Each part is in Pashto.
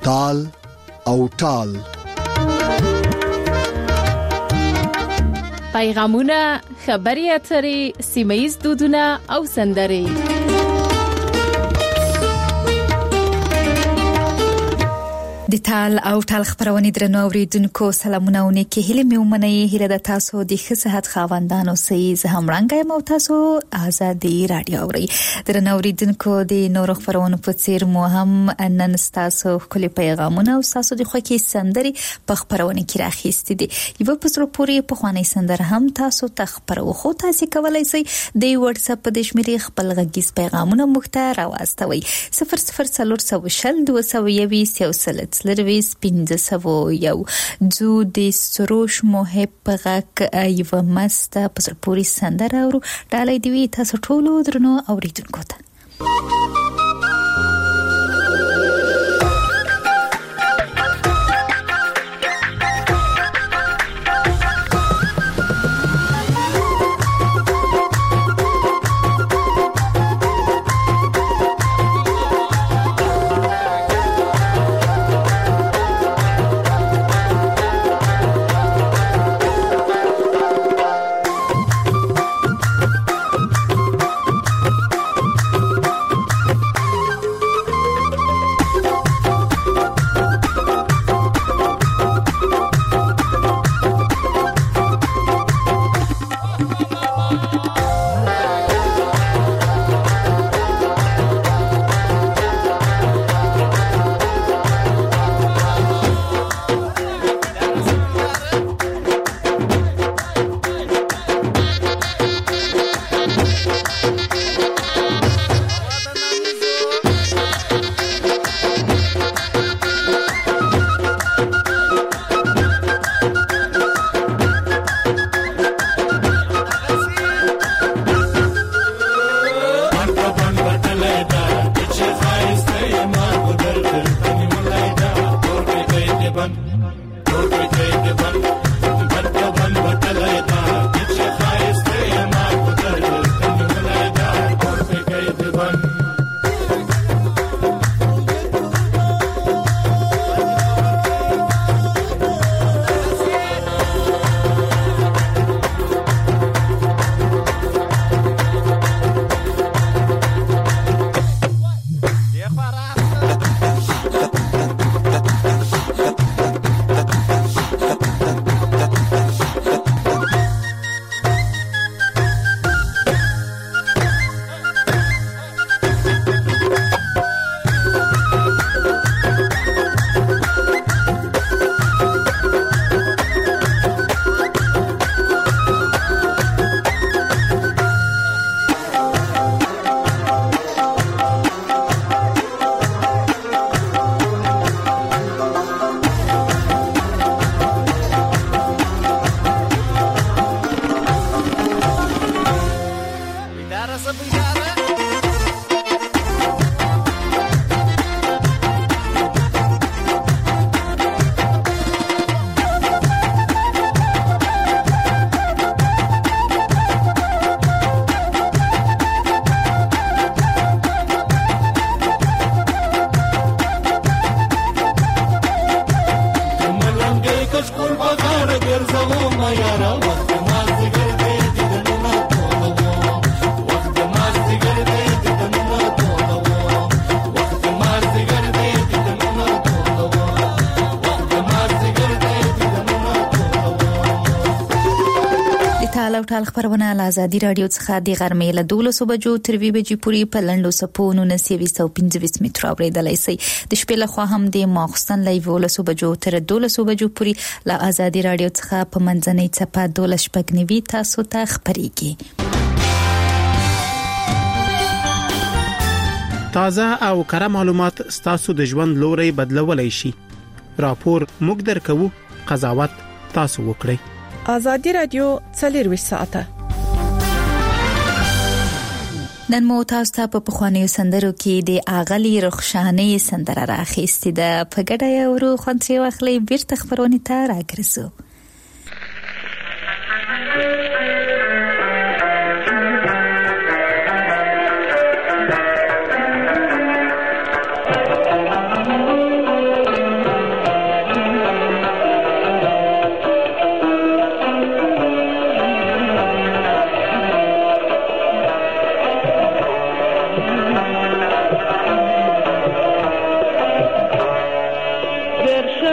تال او ټال. پیغامونه، خبري اترې، سیمه‌ییز دودونه او سندرې. د تال او ټال خبرونه درنو اوریدونکو سلامونه او نیکی هیله مې ومنئ. هیله د تاسو د ښه صحت خاوندانو سي زه هم رنګ یم او تاسو آزادي رادیو اوري. درنو اوریدونکو د نورو خبرونو په څیر مو هم نن تاسو خپل پیغامونه او تاسو د خوښي سندري په خبرونه کې راخېستې دي. یو په څلور پوري په خواني سندر هم تاسو تخبرو خو تاسو کولای شئ د واتس اپ د شمیرې خپل غږیز پیغامونه مخته راوستوي 00 سلرویس 501 زو د سروش محب غک یو مست په پوری سندره او ډالۍ دی تاسو ټول درنو اوریدونکو ته. ټال خبرونه له آزادي رادیو څخه د غرمې له 12 بجو تر 2 بجې پورې په لنډو سپونو 925 متر اوریدلای شئ. د شپې له خوا هم د ماخستن له 12 بجو تر 12 بجو پورې له آزادي رادیو څخه په منځنۍ څپه 12 شپږنوي تاسو ته خبريږي. تازه او کره معلومات ستاسو د ژوند لوري بدلولای شي. راپور موږ درکو، قضاوت تاسو وکړئ. آزادي رادیو 24 ساعته. نن مو تاسو ته په خوانیو سندرو کې د اغلی رخشانه سندره راخېستې ده. په ګډه ورو خوندې واخلي بیرته خبرونه ته راګرځو.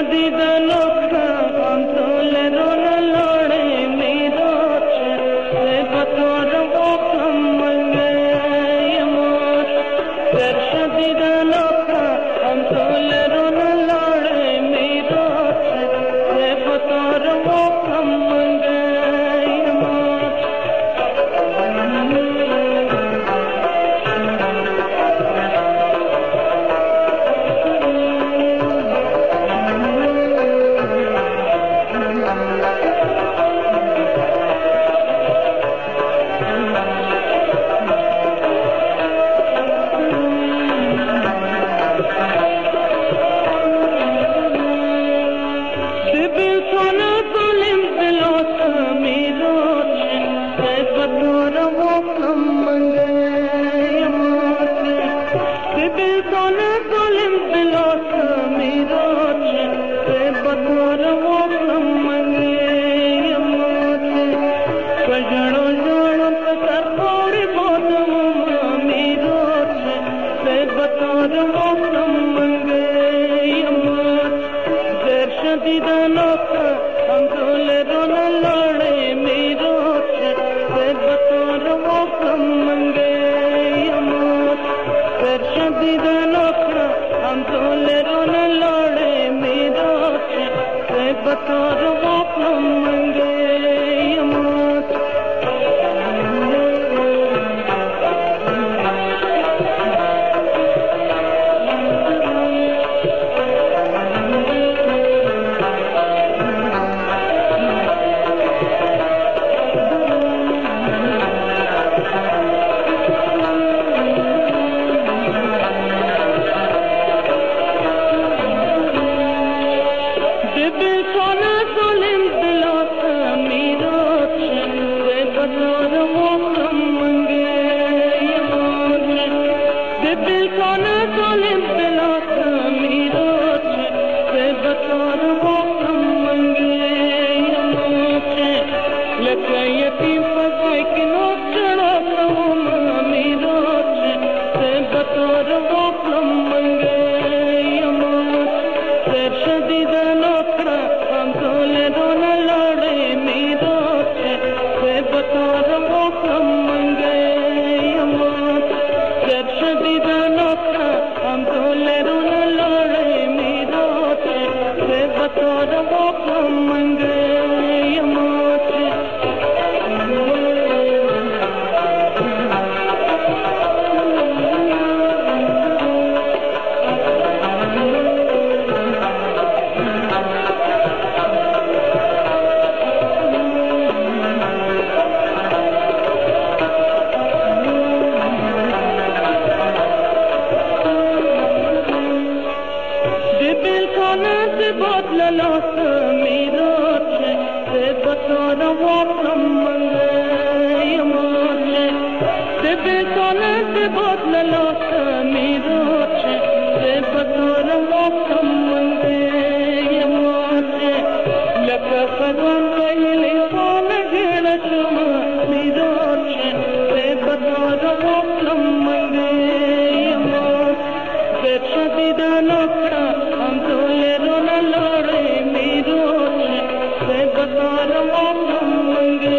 Mangal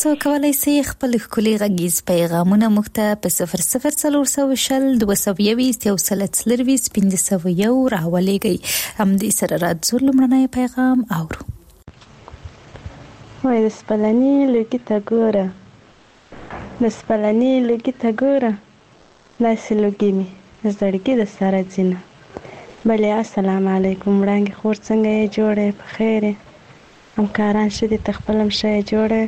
تاسو کولای شئ خپل ښکلي غږیز پیغامونه موږ ته په 00420 221 1501 راولېږئ. همدې سره راځو لومړنی پیغام اورو. وای د سپلني لوګي ته ګوره، د سپلني لوګي ته ګوره، داسې لوګي مې زړګي د سره ځینه. بلې السلام علیکم وړانګې خور څنګه یې جوړه په خیر همکاران شه دې تخپلم شه جوړه.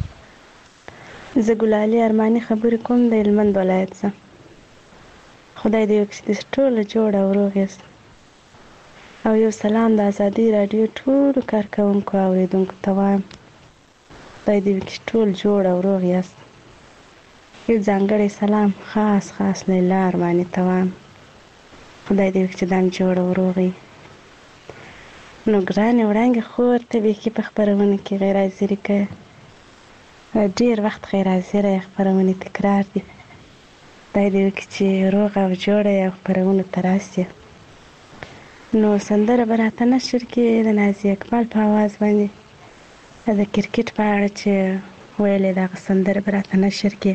زه ګلالي ارماني خبرې کوم د هلمند ولایت څخه. خدای دې وکړي چې ټوله جوړه او روغ یاست. او یو سلام د ازادي رادیو ټولو کارکوونکو او اوریدونکو ته وایم خدای دې وکړي ټول جوړ او روغ یاست. یو ځانګړی سلام خاص لیلا ارماني ته وایم خدای دې وکړي چې دام جوړ او روغ وي. نو ګرانې وړانګې خور ته بیخي په خپرونه کې غیر حاضري کوې، ډېر وخت غیر حاضره یې، خپرونې تکرار دي. خدای دې وکړي چې روغ او جوړه یې او خپرونو ته راسې. نو سندره به راته نشر کې د نازي اقبال په آواز باندې د کرکټ په اړه چې ویلې دغه سندره به راته نشر کې.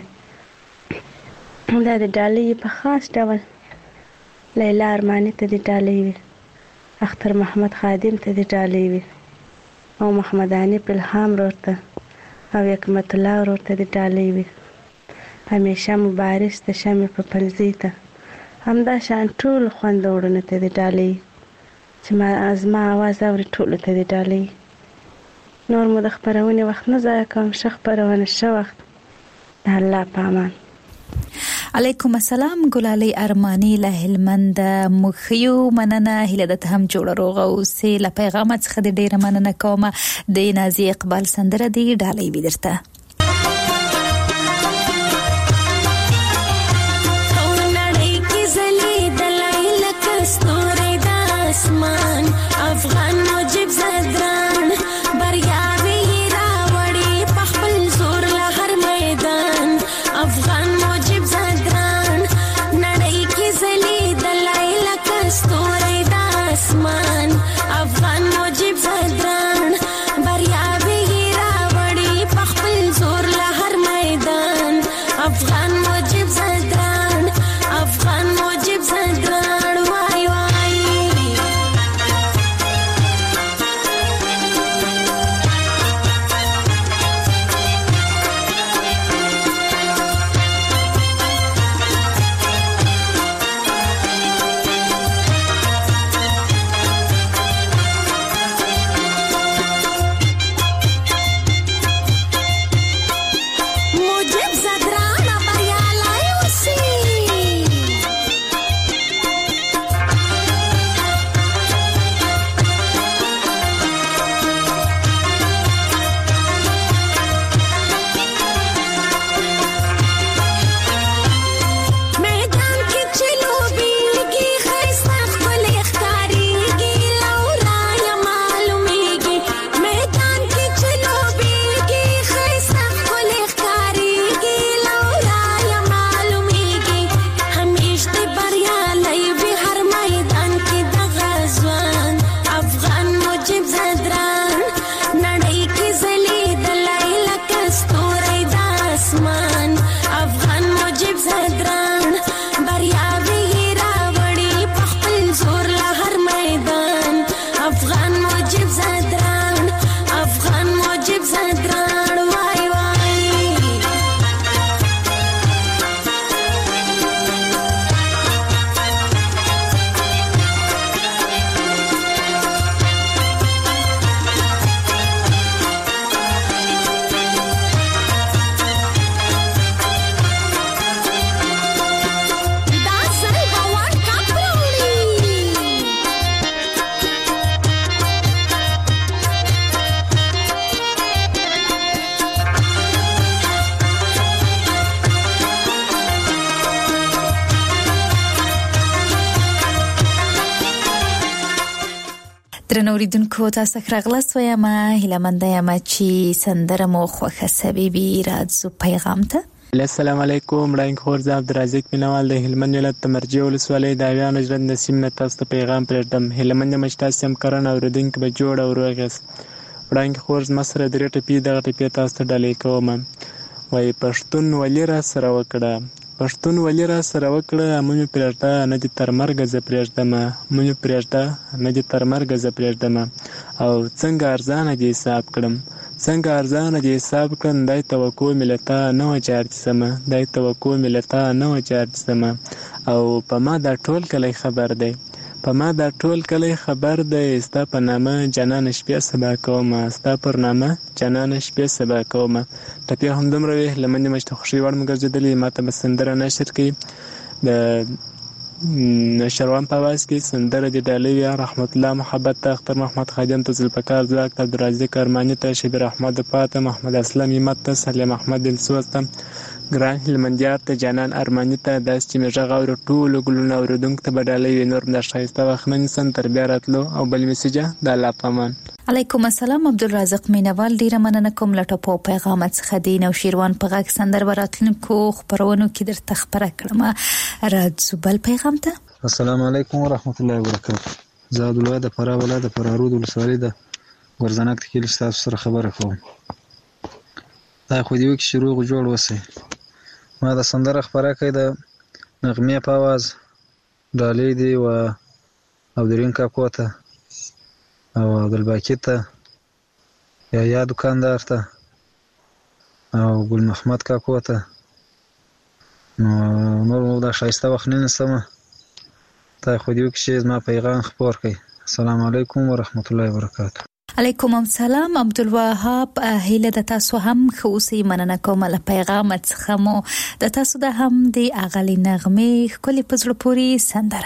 دا د ډالۍ په خاص ډول لیلا ارماني ته د ډالۍ وي، اختر محمد خادم ته د ډالۍ وي، او محمد حنیف الهام ورور ته او حکمت الله ورور ته د ډالۍ وي، همیشه مبارز ته شمې په پلزۍ ته همدا شان ټول خوندوړنو ته د ډالۍ چې زما آواز اوري ټولو ته د ډالۍ. نور مو د خپرونې وخت نه ضایع کوم، ښه خپرونه ښه وخت. د الله په امان. علیکم السلام ګلالي ارماني له هلمند. مخیو مننه هله د هم جوړ روغ او سه له پیغام څخه د ډیره مننه کوم. د نازي اقبال سندره دی ډالۍ ودرته. اسمان افغان موجب زدران بریاوی راوړي په خپل زور له هر میدان. افغان موجب زدران نړۍ کې ځلېدلی لکه ستوری د اسمان. افغان موجب زدران بریاوی راوړي په خپل زور له هر میدان. افغان موجب زدران افغان موجب زدران وای وای. درنوریدونکو تاسو خغلس وایم هلمنده یم چې سندره مو خوښه سوي وي. راځو پیغام ته. السلام علیکم وړاندې خور زه عبدالرزاق مینوال د هلمند ولایت د مرجې ولسوالۍ د اویا نجرت نسیم نه تاسو ته پیغام پرېږدم. هلمند مشتاس هم کرن اوریدونکو به جوړ او روغ یاست. وړاندې خور زما سره 3 ټپې دغه ټپې تاسو ته ډالۍ کوم. وایي پښتون ولې را سره وکړه، پښتون ولې را سره وکړه، مونږ پرېږده نه دي تر مرګه زه پرېږدمه، مونږ پرېږده نه دي تر مرګه زه پرېږدمه. او څنګه ارزانه دې حساب کړم، څنګه ارزانه دې حساب کړم، دای توقع ملتا نه و چارج سمه، دای توقع ملتا نه و چارج سمه. او په ما دا ټول کلی خبر دی، په ما دا ټول کلی خبر دی، ستا په نامه جانان شپې سبا کومه، ستا پر نامه جانان شپې سبا کومه. ټپې همدومره وې، لمنې مې ته خوښۍ وړ مې ګرځېدلې، ما ته به سندره نشر کړي د شروان په آواز کې سندره د ډالۍ وي. رحمت الله محبت ته، اختر محمد خادم ته، ذوالفقار ځواک ته، عبدالرازق ارماني ته، شبیر احمد پاته، محمد اسلم همت ته، سلیم احمد دلسوز ته، ګران هلمندیار ته، جانان ارماني ته، داسې چې مې غږ اوري ټولو ګلونو اورېدونکو ته به ډالۍ وي. نور دا ښایسته وخت نه نیسم تر بیا راتلو. او بل میسیجه د الله په امان. علیکم السلام عبدالرازق مینوال، ډیره مننه کوم له ټاپو پیغام څخه دی. نو شیروان په غږ سندر وراتلونکو خبرونو کې درته خبره کړم. راځو بل پیغام ته. السلام علیکم ورحمت الله وبرکاته. زه عبدالله د فراه ولایت د فرارود ولسوالۍ د ګرزنک کلي تاسو سره خبره کوم. دا خو دې وکړي چې روغ جوړ اوسئ. ما د سندره خبره کړې د نغمې په اواز ډالۍ دی و عبدالرین کاکو ته او عبدالباقي ته، یا دکاندار ته او ګل محمد کاکو ته. نور دا ښایسته وخت نه نیسم، تا خو دې وکړي چې زما پیغام خپور کړئ. السلام علیکم ورحمت الله وبرکاته. علیکم السلام عبدالوهاب، هیله د تاسو هم ښه اوسئ. مننه کوم له پیغام څخه مو د تاسو د هم د اغلي نغمې ښکلې په زړه پورې سندره.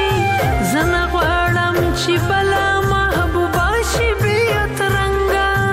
زنه غواړم چې بلا محبوبه شي بې ترنګه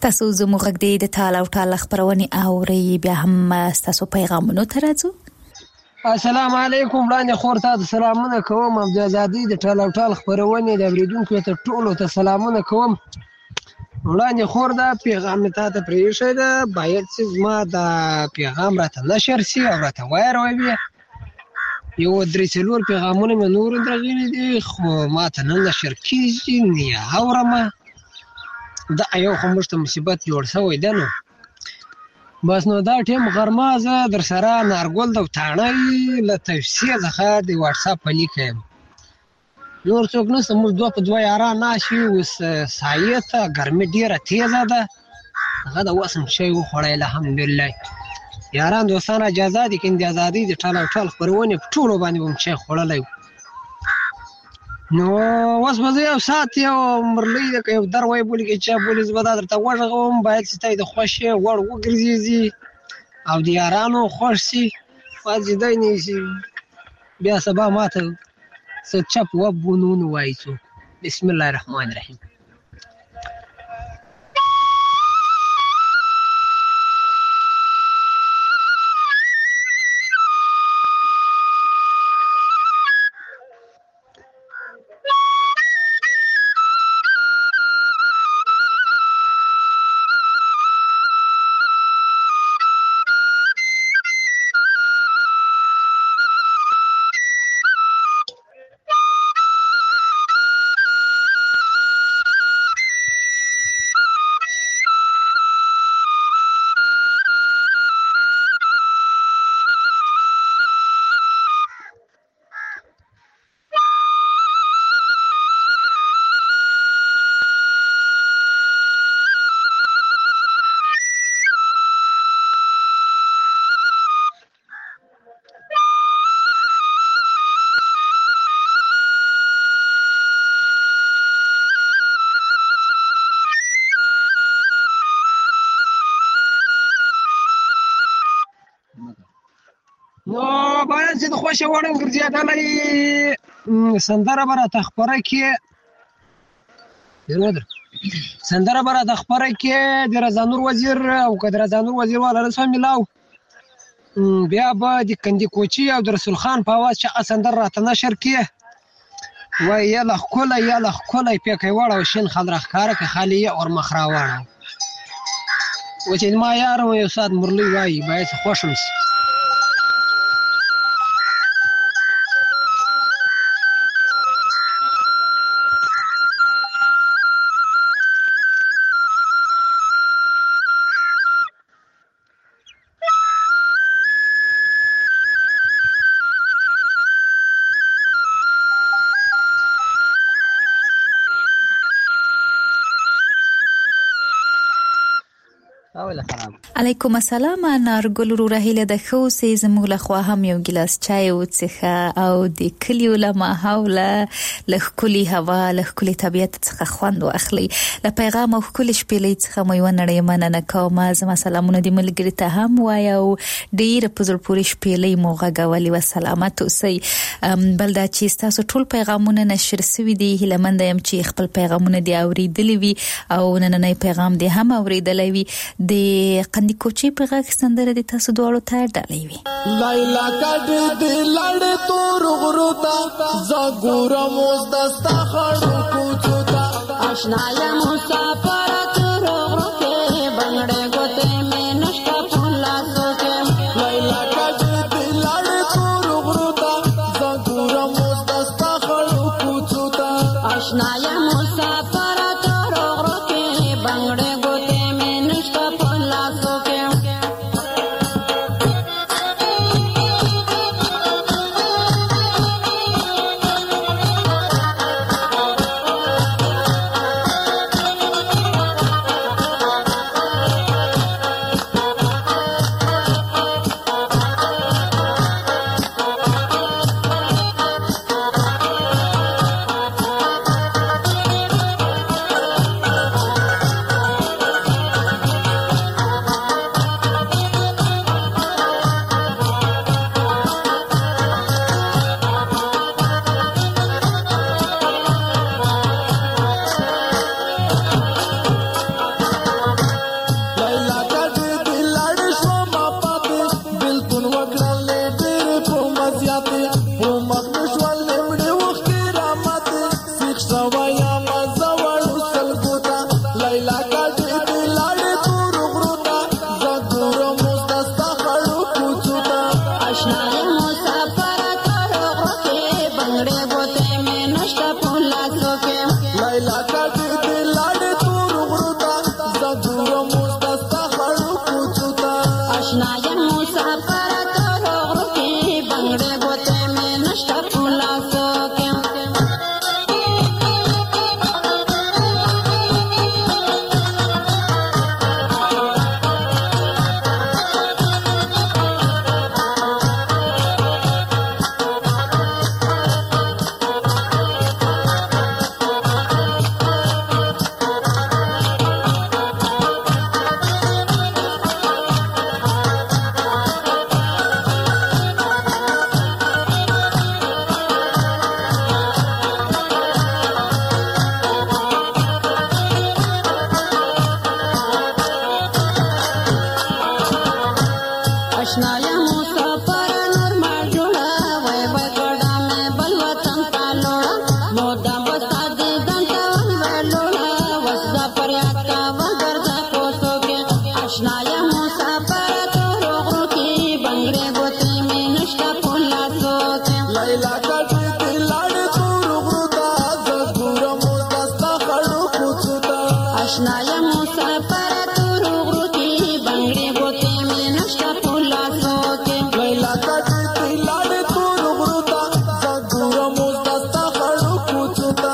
تاسو زموږ غږ د تال او ټال خبرونه اوري بیا هم تاسو پیغامونه ترځو. السلام علیکم وړاندې خور ته سلامونه کوم. عبد العزادی د ټال او ټال خبرونه د اوریدونکو ته ټولو ته سلامونه کوم. وړاندې خور دا پیغام ته پریښه ده باید چې ما دا پیغام راته نشر شي او راته وایروي. یو درې څلور پیغامونه مې نور درغلي دي خو ما ته نه نشر کیږي نه اورم. دا یو خو مشته مصیبت جوړ شوی دی نو بس نو دا ټیم غرمه زه در سره نارګل د تاڼۍ له توصیه څخه د واتس اپ لیکم. نور څوک نشته موږ دوه په دوه یاران ناشي اوس سایه ته ګرمي ډیره تیزه ده هغه د وسم شی وخوړی الحمدلله. یاران دوستان اجازه دي کیندي ازادي د ټال او ټال خبرونه په ټولو باندې هم شي خوړلای. نو اوس به یو ساعت یو مرلې د یو دروي بولی کې چا بولی زبدا درته وژغوم باید چې د خوشي وړ وګرځي او د یارانو خوش سي فاجدای نشي بیا سبا ماته څه چپ وبونون وایسو. بسم الله الرحمن الرحیم. نو باید چې د خوښه وړم ګرځېدلې سندره به راته خپره کې سندره به راته خپره کې د رضانور وزیر او که د رضانور وزیر والا رسول ملاو بیا به د کندي کوچي او د رسول خان په اواز چې سندره راته نشر کې وای یاله ښکلی یاله ښکلی پیکی واړه او شین خال راښکاره که خالي یې اور مخ راواړه و چې ما یار یو ساعت مرلي وایي باید خوښم شي. علیکم السلام نارګل ورو هیله د خو سي زموږ له خوا هم یو ګلاس چای وڅخه او د کلیو له ماحول له کلی هوا له کلی طبيعت څخه خوند واخلي. له پیغام او کلی شپېلې څخه مې ونړې مننه کوم. زما سلامونه د ملګری ته هم وایو ډیر په زړه پورې شپېلې موغه غولي و سلامت اوسئ. بلدا چې تاسو ټول پیغامونه نشر سوي دي هله مند يم چې خپل پیغامونه دی اوریدلې وي او نننې پیغام دی هم اوریدلې وي. د کندي کوچي په غږ سندره د تاسو دوړو ته ډالې وي. لایلا کډ د لړ تور غروتا زګور موز دستا خړو کوڅو تا آشنا یا مسافر تور غروته بنگړې ګوته مې نشتا پولا سوکه لایلا کډ د لړ تور غروتا زګور موز دستا خړو کوڅو تا آشنا یا مسافر تور غروته بنگړې ګوته مې نشتا پولا سوکه مسافر نور ما جوړه وای وای ګډه مې بل وطن ته لوړه مودام وستا دې دنته ولوړه وسدا فریاد کا وګرځه کوڅو کې آشنا یم مسافر تور غرو کې بنگړې ګوتې مې نشته په لاسو کې لیلا کټې دې لاړ تور غرو ته زه ګورم اوس دستا خړو کوڅو ته آشنا یم مسافر تور غرو کې بنگړې ګوتې مې نشته په لاسو کې لیلا کټې دې لاړ تور غرو ته زه ګورم اوس دستا خړو کوڅو ته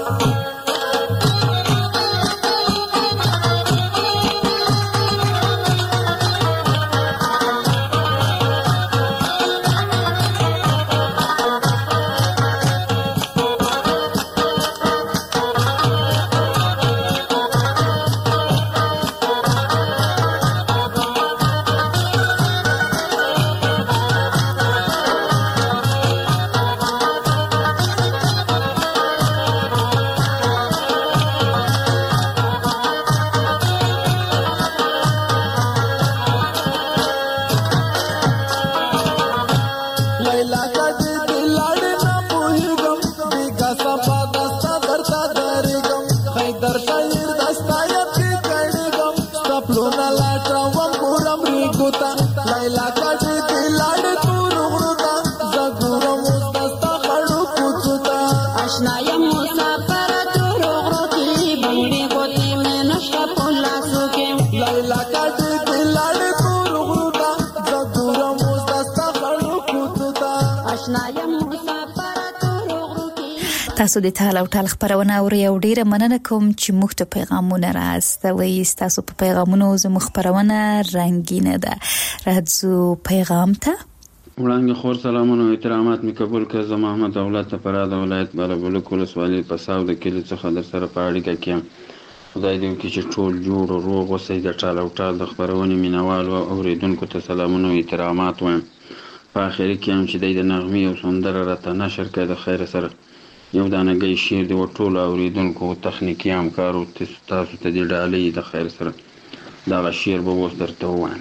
لیلا کټې دې لاړ نه پوهېږم بیګا صفا دستا درته درېږم حیدر شاعر دستا یاد کې کړېږم ستا پلونه لاټوم ګورم ریګو ته لیلا کټې دې لاړ تور غرو ته زه ګورم اوس دستا خړو کوڅو ته آشنا یم مسافر تور غرو کې بنگړې ګوتې مې نشته په لاسو کې لیلا کټې دې لاړ تور غرو ته زه ګورم اوس دستا خړو کوڅو ته آشنا یم مسافر تور غرو کې تاسو د تال او ټال خبرونه اوري او ډیره مننه کوم چې موږ ته پیغامونه راستوي تاسو په پیغامونو زموږ خبرونه رنگینه ده راځو پیغام ته وړاندې خور سلامونه او احترامات می قبول کړه زه محمد دولت فراد ولایت بالابلوک ولسوالۍ پساو د کلی څخه در سره په اړیکه کې یم خدای دې وکړي چې ټول جوړ او روغ اوسئ د ټال او ټال د خبرونې مینوالو او اورېدونکو ته سلامونه او احترامات وایم په اخر کې هم چې دی د نغمې او سندره راته نشر کړی د خیر سره یو دانګی شعر دی او ټولو اورېدونکو او تخنیکي همکارو تاسو ته دې ډالۍ د خیر سره دغه شعر به اوس درته ووایم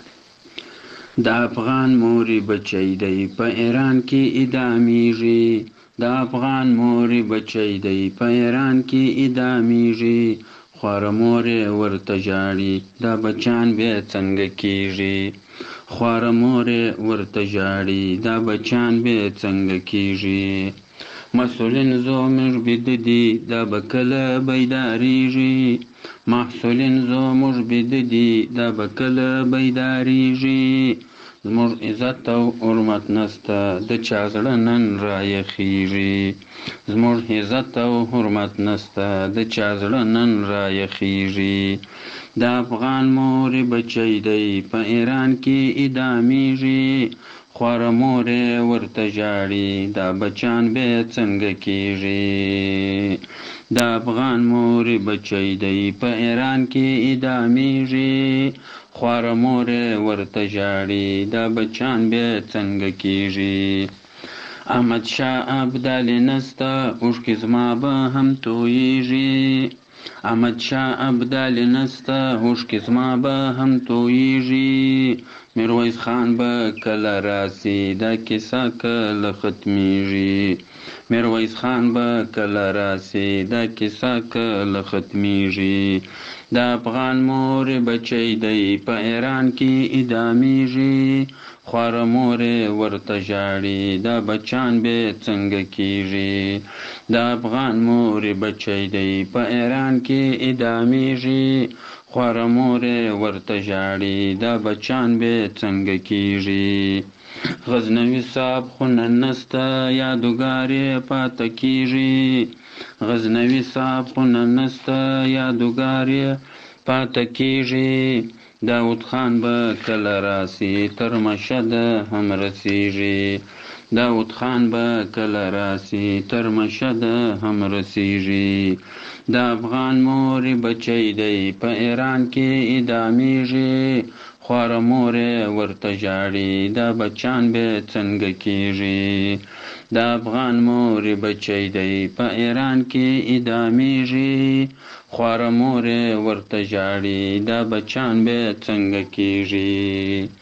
د افغان مورې بچی دی په ایران کې اعدامیږي د افغان مورې بچی دی په ایران کې اعدامیږي خواره مورې ورته ژاړي دا بچان بیا څنګه کیږي خواره مورې ورته ژاړي دا بچان بیا څنګه کیږي مسئولین زموږ بیده دي دا به کله بیداریږي محصولین زموږ بیده دي دا به کله بیداریږي زموږ عزت او حرمت نسته د چا زړه نن رایخیږي زموږ عزت او حرمت نسته د چا زړه نن رایخیږي د افغان مورې بچی دی په ایران کې اعدامیږي خواره مورې ورته ژاړي دا بچان بیا څنګه کیږي د افغان مورې بچی دی په ایران کې اعدامیږي خواره مورې ورته ژاړي دا بچان بیا څنګه کیږي احمد شاه ابدالي نسته اوښکې زما به هم تویږي احمد شاه ابدالي نسته اوښکې زما به هم تویږي میرویس خان به کله راسي دا کیسه کله ختمیږي میرویس خان به کله راسي دا کیسه کله ختمیږي د افغان مورې بچی دی په ایران کې اعدامیږي خواره مورې ورته ژاړي دا بچان بیا څنګه کیږي د افغان مورې بچی دی په ایران کې اعدامیږي خواره مورې ورته ژاړي دا بچان بیا څنګه کیږي غزنوي صاحب خو نن نسته یادګار یې پاته کیږي غزنوي صاحب خو نن نسته یادګار یې پاته کیږي داود خان به کله راسي تر مشهد هم رسیږي داود خان به کله راسي تر مشهد هم رسیږي د افغان مورې بچی دی په ایران کې اعدامیږي خواره مورې ورته ژاړي دا بچان بیا څنګه کیږي د افغان مورې بچی دی په ایران کې اعدامیږي خواره مورې ورته ژاړي دا بچان بیا څنګه کیږي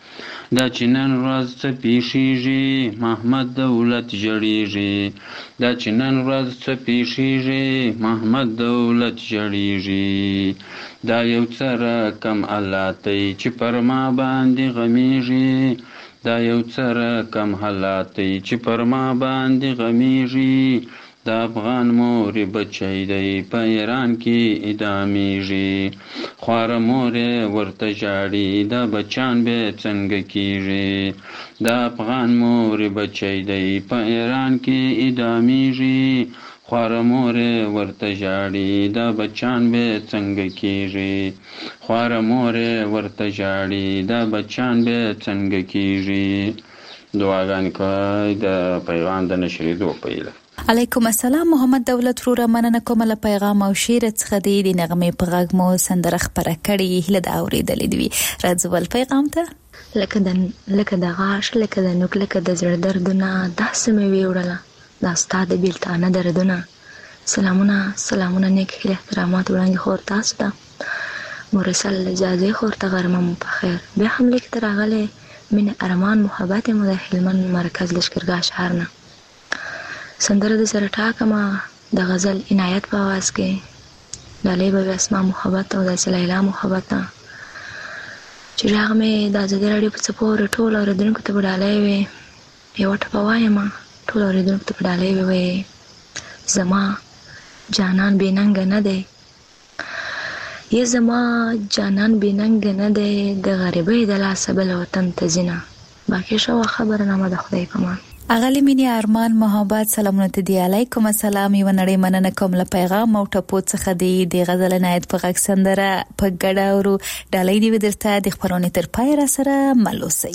دا چې نن ورځ څه پیښیږي محمد دولت ژړیږي دا چې نن ورځ څه پیښیږي محمد دولت ژړیږي دا یو څه رقم حالاتي چې پر ما باندې غمیږي دا یو څه رقم حالاتي چې پر ما باندې غمیږي دا افغان مور بچی دی په ایران کې ادامیږي خواره مور ورته ژاړي دا بچان به څنګه کیږي دا افغان مور بچی دی په ایران کې ادامیږي خواره مور ورته ژاړي دا بچان به څنګه کیږي خواره مور ورته ژاړي دا بچان به څنګه کیږي دعاګانې کوي د پیغام د نشریدو په هیله. علیکم السلام محمد دولت وروره مننه کوم له پیغام او شعر څخه د نغمې په غږ مو سندره خبره کړې هله د اورېدلې دی راځول پیغام ته لکه د غاښ لکه د نوک لکه د زړه دردونه داسې مې ویوړله دا ستا د بیلتانه دردونه سلامونه نیک هیله احترامات وړاندې خور تاسو ته مرسل اجازه خور ته غرمه مو په خیر بیا هم لیک ته راغلی مینه ارمان محبت مو د هلمند مرکز لشکرګاه شهر نه سندره د سره ټاکمه د غزل عنایت په आवाज کې ډالۍ به اسما محبت او د سلیلا محبت چې راغ مې د ازادي راډیو په څپور ټول اوریدونکو ته ډالۍ وي یو ټپه وایم ټول اوریدونکو ته ډالۍ وي زما جانان بیننګ نه دی یا زما جانان بیننګ نه دی د غریبۍ د لاسه بل وطن ته ځینه باقي شو خبرنامه د خدای په امان اغلی مینی ارمان محبت سلامونه ته دی علیکم السلام یو نړۍ مننه کوم له پیغام او ټپو څخه د غزل عنایت په غږ سندره په ګډه ورو ډالۍ دی ودرته د خبرونه تر پای را سره ملوسي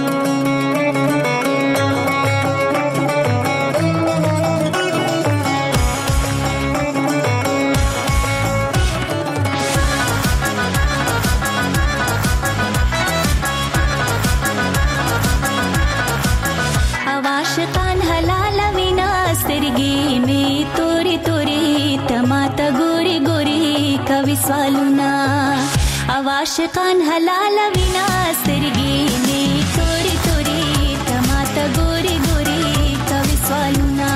سوالونه عاشقان حلال وینا سترګې می توري توري تماته ګوري ګوري کوي سوالونه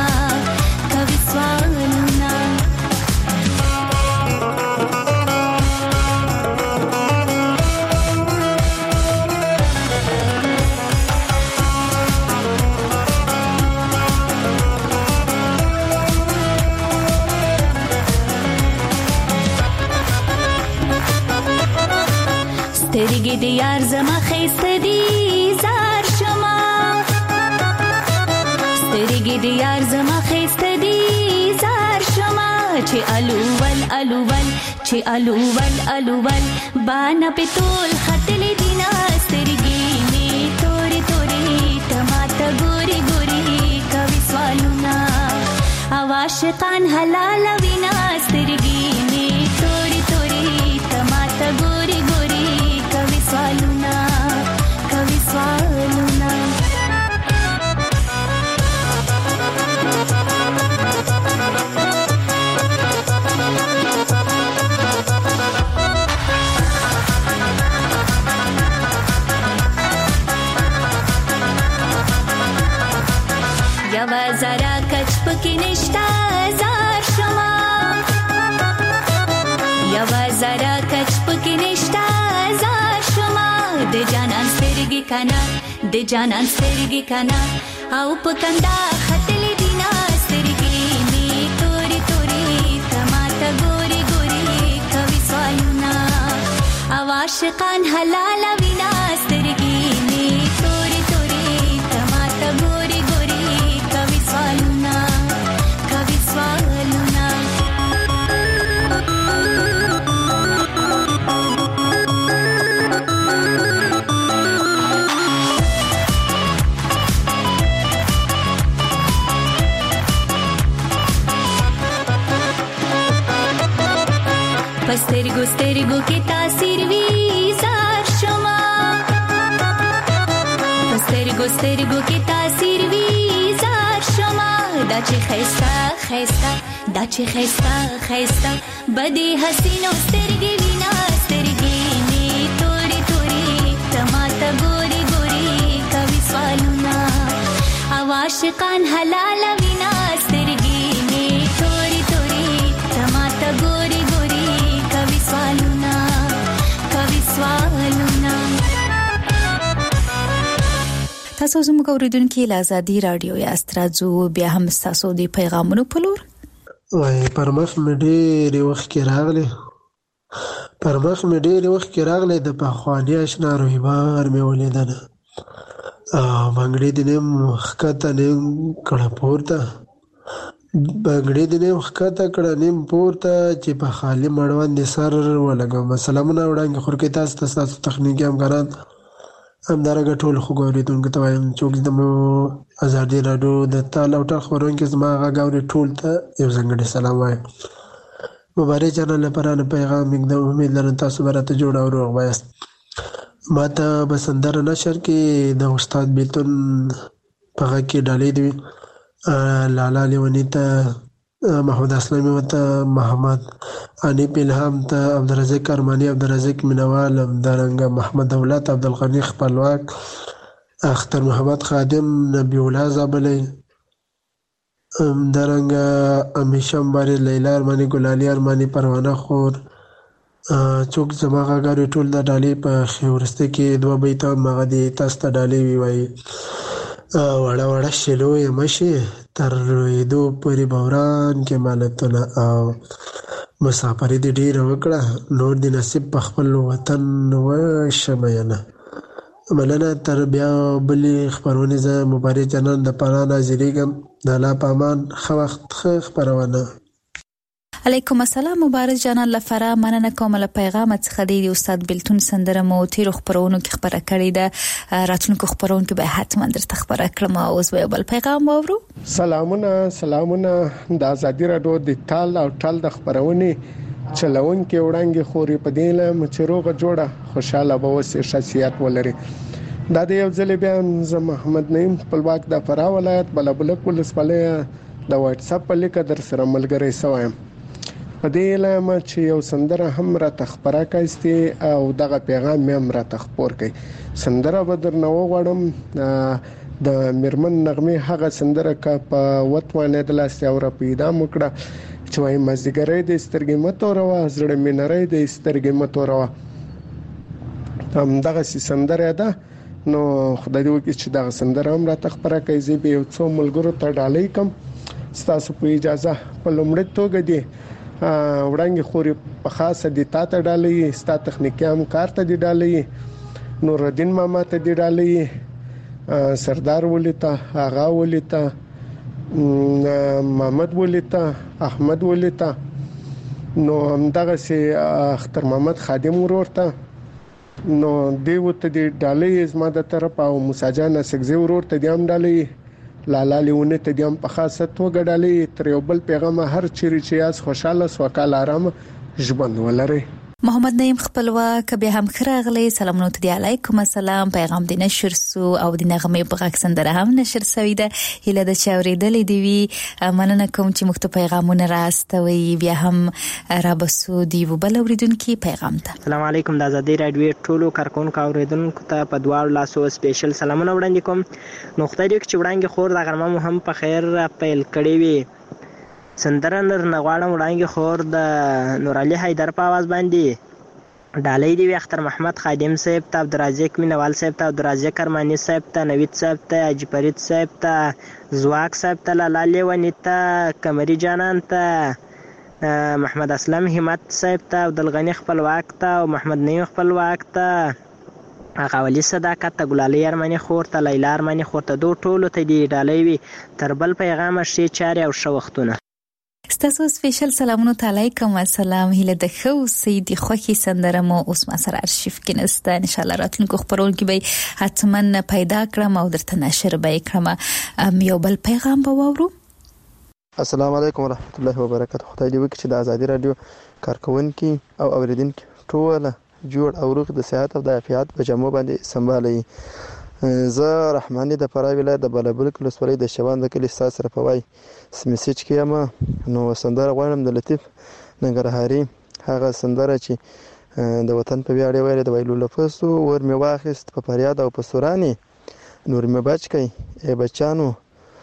سترګې د یار زما خیسته دي زار شما سترګې د یار زما خیسته دي زار شما چې الوول بانا پتول خطل دینا سترګې می توري توري تماته ګوري ګوري کوي سوالونه عاشقان حلال وینا سترګې می توري توري تماته ګوري ګوري کوي سوالونه یوا زرا کچ پکې نشتا زار شما یوا زرا کچ پکې نشتا زار شما د جانان سترګې کنا او پکندا خطلې دینا سترګې می توري توري تماته ګوري ګوري کوي سوالونه عاشقان حلال وینا سترګې می توري توري تماته ګوري ګوري کوي سوالونه سترګو کې تاثیر وی زار شما سترګو کې تاثیر وی زار شما دا چې خيستا بدی حسینو سترګې وینا سترګې می توري توري تماته ګوري ګوري عاشقان حلال وینا سترګې می توري توري تماته ګوري ګوري کوي سوالونه تاسو زموږ اوریدونکو له آزادي رادیو یاست. راځو بیا هم تاسو د پیغامونو په لور. وای پرمخ مې ډېر وخت کې راغلی د پخواني اشنا رویبار مې ولیدنه بنګړې دې نیم ښکته نیم کړه پورته چې په خالي مړوند سر ولګوم. سلامونه وړاندې خورکې تاسو تخنیکي همکاران همدارنګه ټول خوږ اورېدونکو ته وایم څوک د ازادي راډیو د تال او ټال خپرونکي زما غږ اوري ټول ته یو ځانګړی سلام وایم. مبارک چینل لپاره نه پیغام د امید لرم تاسو به راته جوړ او روغ وایاست. ما ته به سندره نشر کې د استاد بیلتون په غږ کې ډالۍ دی لالا لیونی ته محمد اسلامي ته محمد انیب الهام ته عبدالرزاق ارمانی عبدالرزاق مینوال همدارنګه محمد دولت عبدالغنی خپلواک اختر محمد خادم نبی الله زابلی همدارنګه امیشه مبارک لیلا ارمانی ګلالي ارمانی پروانه خور څوک زما غاګاري ټول د ډالۍ په خورسته کې دوه بیت مغه دي تاسو ته ډالۍ وی وړه شلو یې مشي تر رویدو پورې بوران کې مالتونه او مسافرې دې ډېر وکړه نور دې نصیب په خپل وطن وشمینه مننه. تر بیا بلې خپرونې زه مبارک جنان د پانا ناظریږم د الله په امان ښه وخت ښه خپرونه. علیکم السلام مبارک جانان لفره مننه کوم له پیغام څخه دی استاد بیلتون سندره مو تیر خبرونو کې خبره کړې ده راتلونکو خبرونو کې به حتما درته خبره کړم اوس به بل پیغام واورو. سلامونه د آزادي راډیو د تال او ټال د خبرونې چلون کې وړاندې خوري په دې له مچروغه جوړه خوشاله به وسه شخصیت ولري. دا د یو ځل بیا زه محمد نعیم خپلواک د فراه ولایت بلبلک ولسوالۍ د واتس اپ په لیک در سره ملګری سوایم. په دې لامه چې یو سندره هم را تخبره کایستي او دغه پیغام هم را تخپور کوي. سندره به درنه وغواړم د میرمن نغمه هغه سندره کا په وتوانه د لاس او را پیدا مکړه چې وای مزګری د سترګې متوروا زړه مینړې د سترګې متوروا هم دغه سندره ده. نو خدای دې وکړي چې دغه سندره هم را تخبره کوي. زه به یو څو ملګرو ته ډالۍ کوم ستاسو په اجازه په لومړي توګه دی وړاندې خوري په خاصه د تاته ډالۍ ستا تخنیکی هم کار ته دی ډالۍ نور الدین ماما ته دی ډالۍ سردار ولیتا آغا ولیتا محمد ولیتا احمد ولیتا نو همدغه سي اختر محمد خادم ورورته نو دیو ته دی ډالۍ زما د طرف او مساجان سګزي ورورته دی هم ډالۍ لالا لیونه ته دیم په خاصه توګه ډالۍ تر یو بل پیغام هر چیرې چې یاس خوشاله سوکال آرام ژوند ولري. محمد نعیم خپلواک بیا هم خراغلی سلامونه ته دی علیکم السلام پیغام دی نشر سو او د نغمه په غږ سندره هم نشر سوی ده هله د چاورېدلې دی وی مننه کوم چې مخته پیغامونه راستوي بیا هم را بسو دی وبل اوریدونکو پیغام ته. السلام علیکم د آزادي رادیو ټولو کارکونکو اوریدونکو ته په دوه لاسو سپیشل سلامونه وړاندې کوم. نو خدای دې چې وړاندې خور د غرمه هم په خیر پیل کړی وي. سندره نر نغواړم وړاندې خور د نور علي حیدر په आवाज باندې ډالۍ دی اختر محمد خادم صاحب ته عبدالرزاق مینوال صاحب ته عبدالرزاق ارمانی صاحب ته نوید صاحب ته حاجی فرید صاحب ته زواک صاحب ته لالا لیونی ته قمری جانان ته محمد اسلام همت صاحب ته عبدالغنی خپلواک ته او محمد نعیم خپلواک ته اغاولی صداقت ته ګلالي ارمانی خور ته لیلا ارمانی خور ته دوه ټولو ته دی ډالۍ وي تر بل پیغام شي چاري او شو وختونه. ستاسو سپیشل سلامونه علیکم السلام هله د خو سیدی خوخي سندره مو اوس ما سره ارشیف کې نسته ان شاء الله راتلونکو خبرول کې به حتما پیدا کړم او درته نشر به کړم. یو بل پیغام به وورو. السلام علیکم ورحمت الله وبرکاته. خدای دې وکړي چې د آزادي رادیو کارکونکو او اوریدونکو ټول جوړ او روغ د صحت او د عافیت په جامو باندې سمبالي. زه رحماني د فراه ولایت د بلبلک ولسوالۍ د شوان د کلی ساس سره په وای سمیسیج کې ما نو سندره غواړم د لطیف ننګرهاري هغه سندره چې د وطن په ویاړ ویل د ویلو لفظو ور می واخست په فریاد او په سوراني نور می بچ کی ای بچانو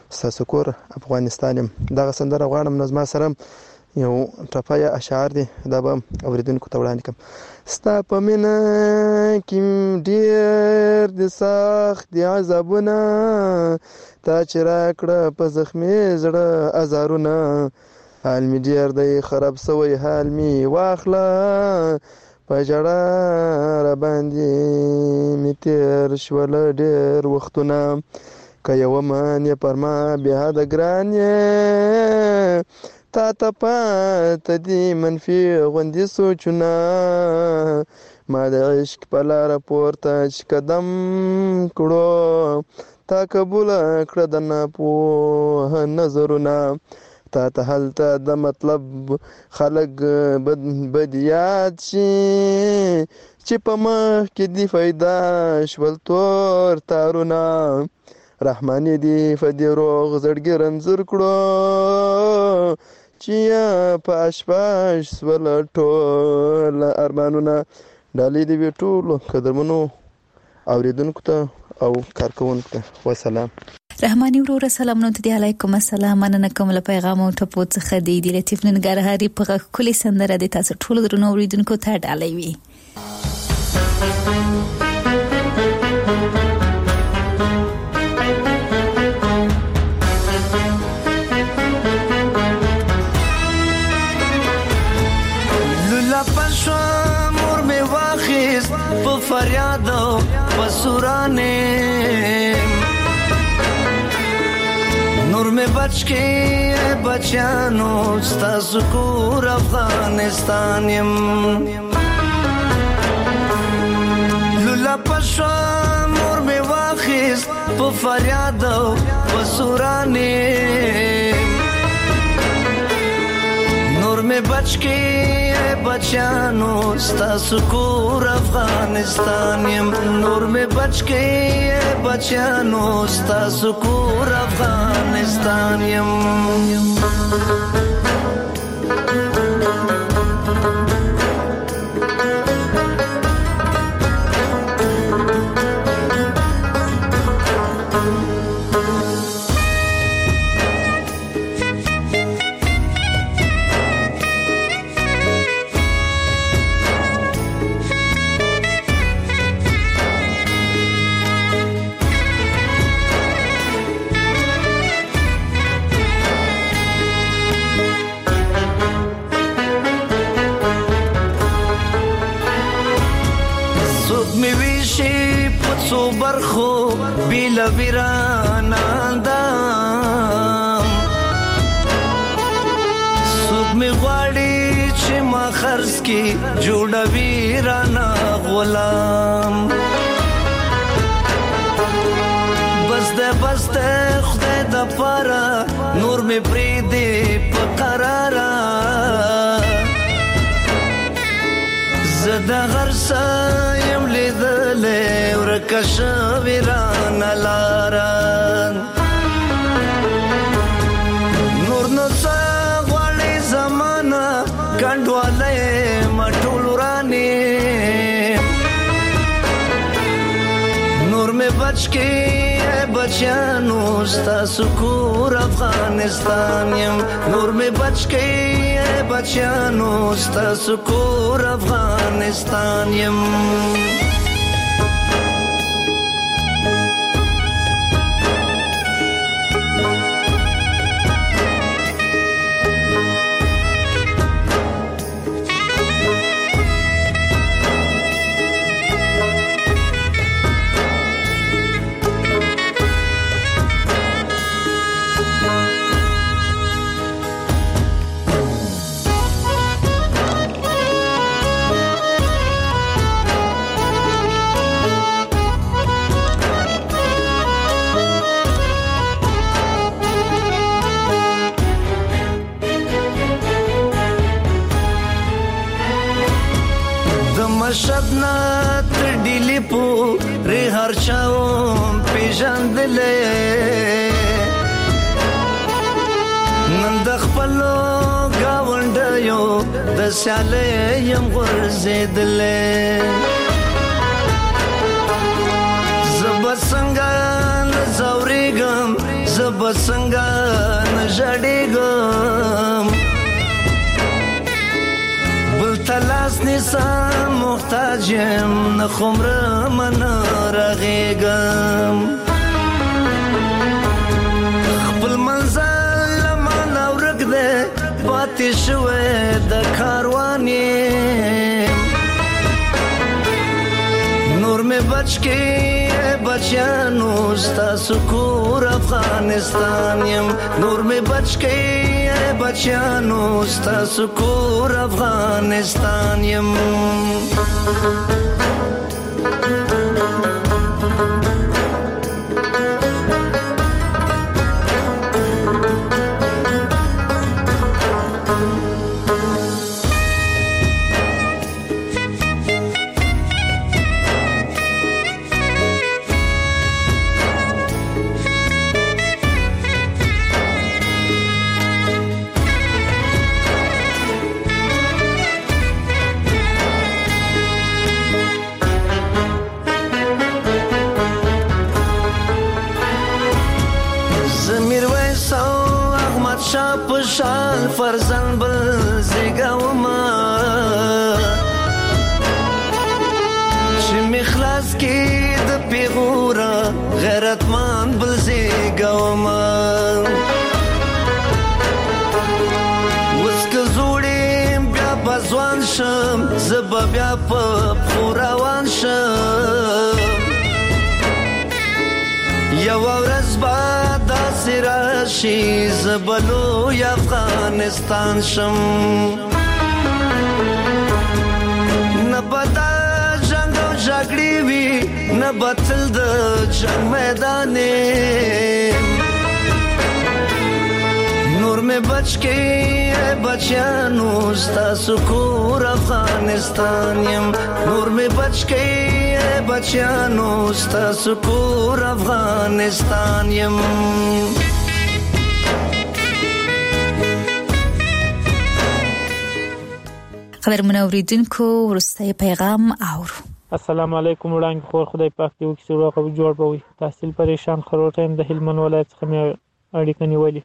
ستاسو کور افغانستان یم. دغه سندره غواړم نو زما سره یو ټپه یا اشعار دي دا به اوریدونکو ته وړاندې کړم. ستا په مینه کې ډېر د سخت دي عذابونه تا چې راکړه په زخمي زړه ازارونه حال مې ډېر دی خراب سوی حال مې واخله په ژړا راباندې مې تېر شول ډېر وختونه که یوه من یې پر ما بېحده ګران یې تا ته پاته دي منفي غوندې سوچونه ما د عشق په لاره پورته چې قدم کړو تا قبوله کړه د ناپوه نظرونه تا ته هلته د مطلب خلک بد یاد شي چې په مخ کې دي فایده شول تور تارونه رحماني دي فدي روغ زړګي رنځور کړو چې په اشپاش سول ټول ارمانونه ډالۍ دې وي ټولو قدرمنو اوریدونکو ته او کارکوونکو ته. وسلام. رحماني وروره سلامونه ته دی. علیکم السلام. مننه کوم له پیغام او ټپو څخه دی لطیف ننګرهاري په کلی سندره د تاسو ټولو درنو اوریدونکو ته ډالۍ وي. فریاد و سورانه نور میں بچ کے بچانو ستاسو کور افغانستان یم لولا پشوا مور میں واخیز په فریاد و سورانه نور میں بچ کے بچانو ستاسو کور افغانستان یم نور میں بچ کے بچانو ستاسو کور افغانستان یم برخو بیل ویران اندام سوک می غواړي چې ما خرڅ کی جوړ ویران غلام بس ده خدای د پاره نور می پری دی په قرارا زدا غرسا یم لیدلې ورکش ویران لاران نور نو غواړي زمانہ کندواله مټول رانی نور میں بچ کے بچانو ستاسو کور افغانستان یم نور میں بچ کے بچانو ستاسو کور افغانستان یم شبنا تر ډیلی پو ری هر چاو پیژندلې نن د خپلو گاونډیو د سیالې یم ورزیدلې زب څنګه زوريګم زب څنګه نژړېږم بل تلاس نیسم محتاج یم نه خمرم نه رغېږم خپل منزل له مانه ورک دی پاتې شوی د کاروان یم نور مې بچ کې بچیانو ستاسو کور افغانستان یم نور مې بچ کې بچیانو ستاسو کور افغانستان یم شال فرزند بل زیګاوما چې مخلاص کې د پیغورا غیرتمان بل زیګاوما وسکه زوړې بیا بزوان شم زب بیا په خوراوان شم یو ورځ بعد راشي زبلو یا افغانستان شم نه بدا جنگ او جګړې وي نه بتل د جنگ میدان نور مې بچ کې بچیانو ستاسو کور افغانستان یم نور مې بچ کې بچیانو ستاسو کور افغانستان یم قدرمن اوریدونکو وروستی پیغام اورو السلام علیکم وړاندې خور خدای پاک دې وکړي چې روغ او جوړ به وي تحصیل پریشان خروټه يم د هلمند ولایت څخه مې اړیکه نیولې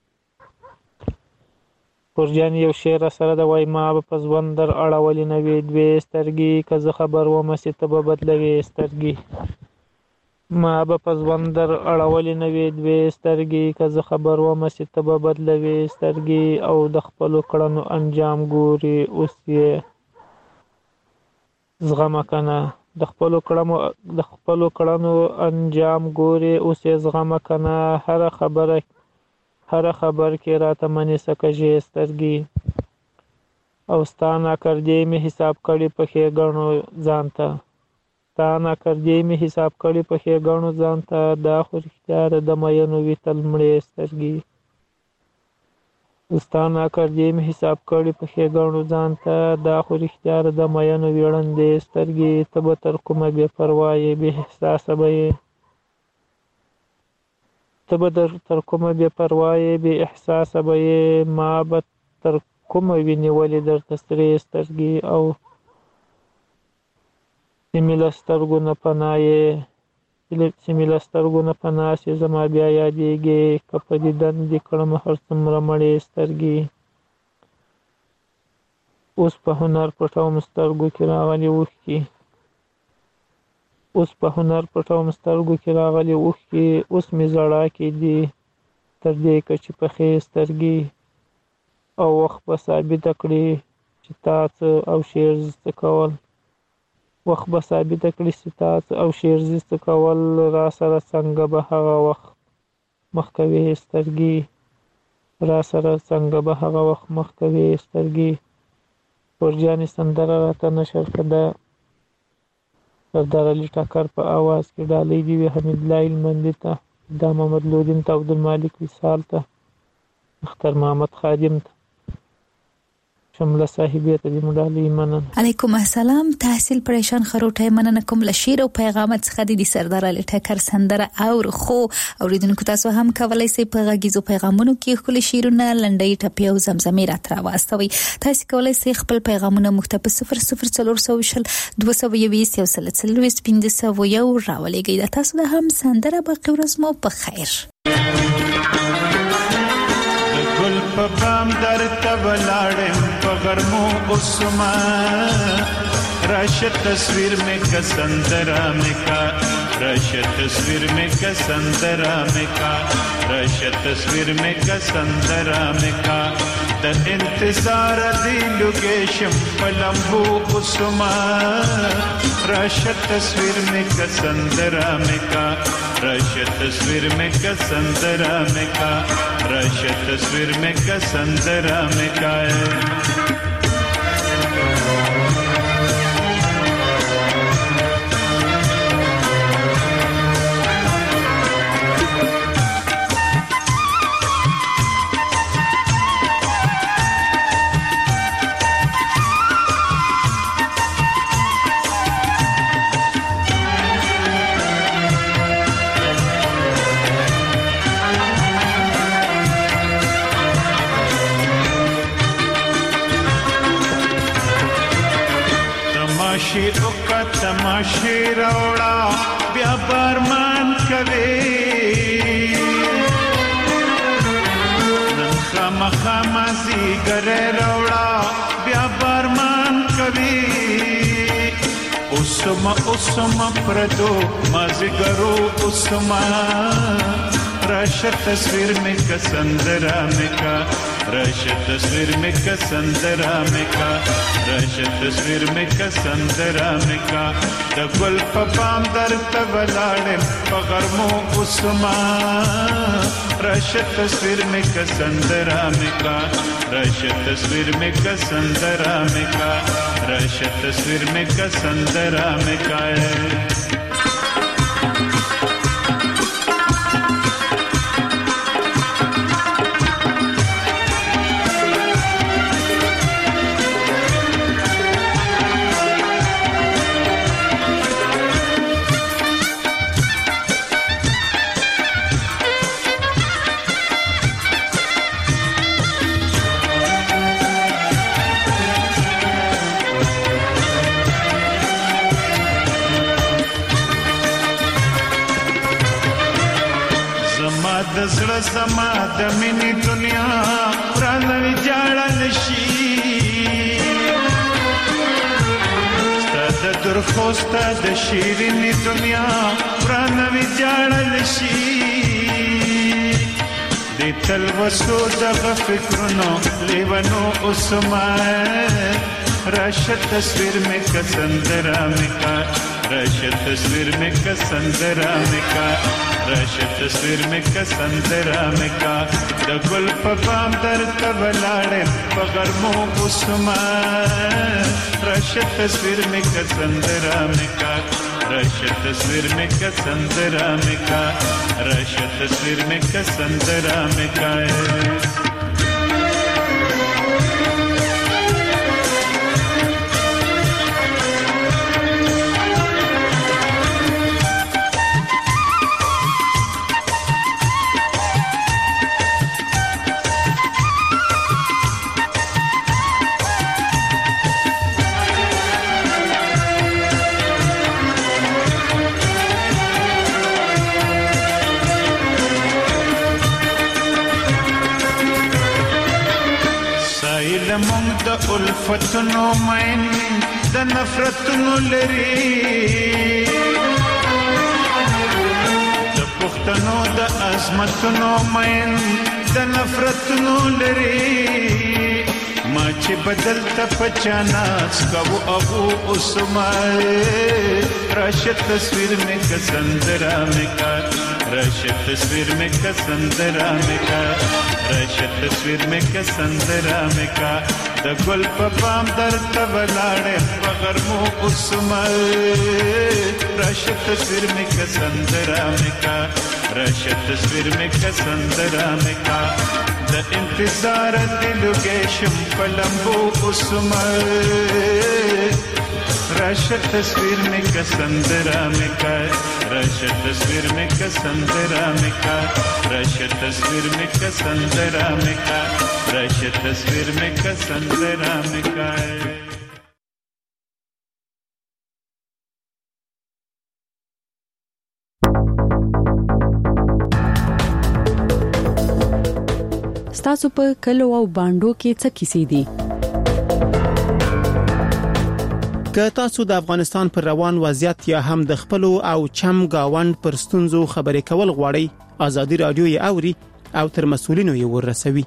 پرجان یو شعر سره د وای ما په ځوان در اړولې نه وي دوی سترګي که زه خبر ومه چې ته به بدلوي سترګي ما په ځوان در اړولې نه وي دوی سترګي که زه خبر ومه چې ته به بدلوي سترګي او د خپلو کړنو انجام ګوري اوس یې زغمه کنه د خپلو کړنو انجام ګوري اوس یې زغمه کنه هر خبر کې راته منې سکجې سترګي او ستانه کردې مې حساب کړي په ښېګڼو ځانته ستانه کردې مې حساب کړي په ښېګڼو ځانته دا خو رښتیا ده د مینو وي تل مړې سترګي ستانه کردې مې حساب کړي په ښېګڼو ځانته دا خو رښتیا ده د مینو وي ړندې سترګي ته به تر کومه بې پروا یې بې احساسه به یې ته به تر کومه بې پروا یې بې احساسه به یې ما به تر کومه وي نیولې درته سرې سترګې او سیمې له سترګو نه پناه سې زما بیا یادېږې که په دیدن دې کړم هر څومره مړې سترګې اوس په هنر پټوم سترګو کې راغلي اوښکې اوس مې زړه کې دي تر دې کچې پخې سترګې او وخت به ثابته کړي چې تا څه او شعر زده کول را سره څنګه به هغه وخت مخ کوې سترګې پرجانې سندره راته نشر کړه سردار علي ټکر په آواز کې ډالۍ دي وي حمید الله هلمندي ته دا محمد لودین ته عبدالمالک وصال ته اختر محمد خادم ته شمله صاحبې ته دې ډالۍ مننه علیکم السلام تحصیل پریشان خروټه مننه کوم له شعر او پیغام څخه د سردار علي ټکر سندره او خو اوریدونکو تاسو هم کولای شئ په غږیزو پیغامونو کې خپل شعرونه لنډۍ ټپې او زمزمې راته راوستوئ تاسو کولای شئ خپل پیغامونه مکتب 004220 راولېږئ تاسو د هم سندره باقي ورځ مو په خیر په بام درته ولاړم په غرمو اوسما راشه تصویر میں کا سندرا میں کا راشه تصویر میں کا سندرا میں کا راشه تصویر میں کا سندرا میں کا د انتظار دی لوکیشن پلمبو اوسما راشه تصویر میں کا سندرا میں کا راشه تصویر میں کا سندرا میں کا راشه تصویر میں کا سندرا میں کا तमाशे रोड़ा बया बरमान कवे खमा खमा सी करे रोड़ा बया बरमान कवे उसमा प्रदो मजगरो उसमा राशा तस्वीर में कसंदरा में का राशा तस्वीर में कसंदरा में का राशा तस्वीर में कसंदरा में का द गुल पपाम दर तवलाड़े पगरमो उसमा राशा तस्वीर में कसंदरा में का राशा तस्वीर में कसंदरा में का राशा तस्वीर में कसंदरा में का زما د منی دنیا رانوي جاړل شي ستاد درخو ستاد شیرینی دنیا رانوي جاړل شي د تل وسو د فکرونو لیونو اسما راشه تصویر میں کسندرا میں کا راشه تصویر میں کسندرا میں کا راشه تصویر میں کسندرا میں کا د گل په بام در تبلاړې په غرمو اسما راشه تصویر میں کسندرا میں کا راشه تصویر میں کسندرا میں کا راشه تصویر میں کسندرا میں کا الفتنو مین د نفرتنو لري د پښتنو د عظمتونو مین د نفرتنو لري ما چې بدل ته پچاناس کو ابو عثمان راشه تصویر میں کسندرا میں کا راشه تصویر میں کسندرا میں کا راشه تصویر میں کسندرا میں کا د گل په بام در تبلاړې په غرمو اسما راشه تصویر میں کسندرا میں کا راشه تصویر میں کسندرا میں کا د انتظار دلوګیشم په لمبو اسما راشه تصویر میں کسندرا میں کا راشه تصویر میں کسندرا میں کا راشه تصویر میں کسندرا میں کا راشه تصویر میں کسندرا میں کا ستاسو په کلو او باندو کې څه کیسې دي؟ که تاسو د افغانستان پر روان وضعیت یا هم د خپل او چم گاوند پر ستونزو خبرې کول غواړئ، آزادي رادیو یې اوري او تر مسؤلینو یې ورسوي.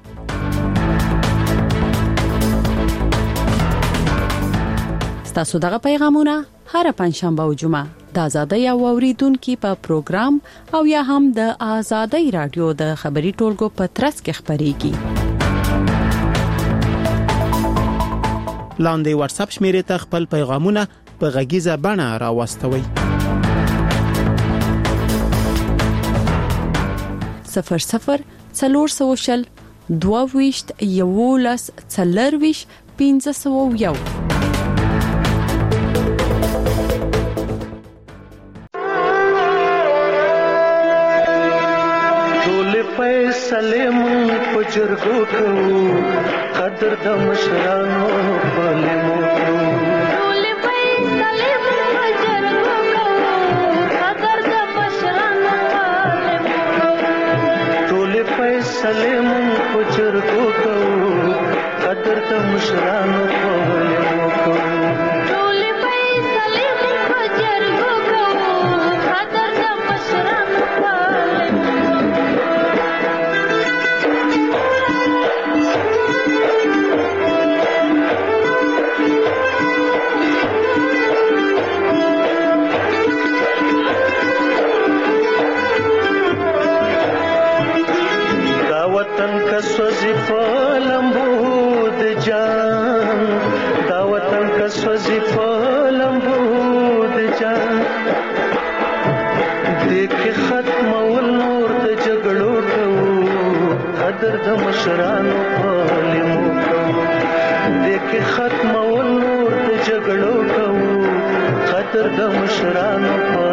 ستاسو دغه پیغامونه هر پنځشنبه او جمعه د آزادۍ او اوریدونکو په پروګرام او یا هم د آزادۍ رادیو د خبري ټولګو په ترڅ کې خبريږي. لاندې واتس اپ شمیرې ته خپل پیغامونه په غږیزه بڼه راوستوئ. 00 400 22 11 40 501. فیصله مون پجرګو کوو قدر د مشرانو پلمو ټول فیصله مون پجرګو کوو قدر د مشرانو پلمو ټول فیصله مون پجرګو کوو قدر د مشرانو پلمو ټول فیصله مون پجرګو کوو قدر د مشرانو پلمو وطن کا سوزی پلمبو د جان دا وطن کا سوزی پلمبو د جان دیکھ ختم ول نور د جګړو کوو قدر د مشرانو پلمو کوو دیکھ ختم ول نور د جګړو کوو قدر د مشرانو